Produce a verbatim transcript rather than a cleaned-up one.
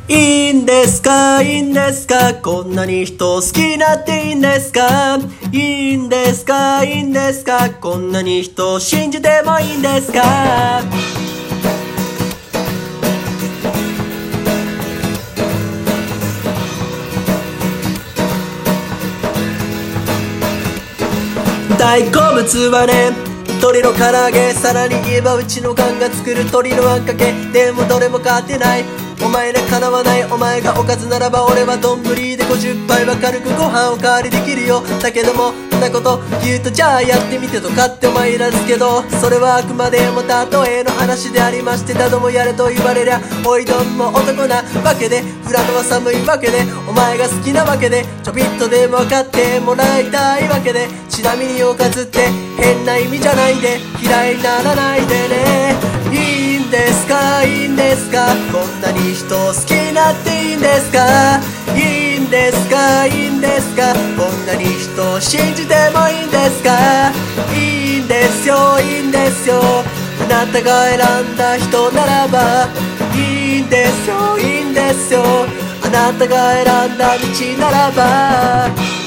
いいんですか、いいんですか、こんなに人好きになっていいんですか。いいんですか、いいんですか、こんなに人を信じてもいいんですか。大好物はね、鶏の唐揚げ、さらに言えばうちのガンが作る鶏のあんかけ。でもどれも勝てない、お前ら叶わない。お前がおかずならば俺は丼でごじゅっぱいは軽くご飯おかわりできるよ。だけどもそんなこと言うとじゃあやってみてとかってお前らですけど、それはあくまでも例えの話でありまして、だどもやれと言われりゃおいどんも男なわけで、富良野は寒いわけで、お前が好きなわけで、ちょびっとでも分かってもらいたいわけで。ちなみにおかずって変な意味じゃないんで嫌いにならないでね。いいんですか、いいんですか、こんなに人を好きになっていいんですか。いいんですか、いいんですか、こんなに人を信じてもいいんですか。いいんですよ、いいんですよ、あなたが選んだ人ならば。いいんですよ、いいんですよ、あなたが選んだ道ならば。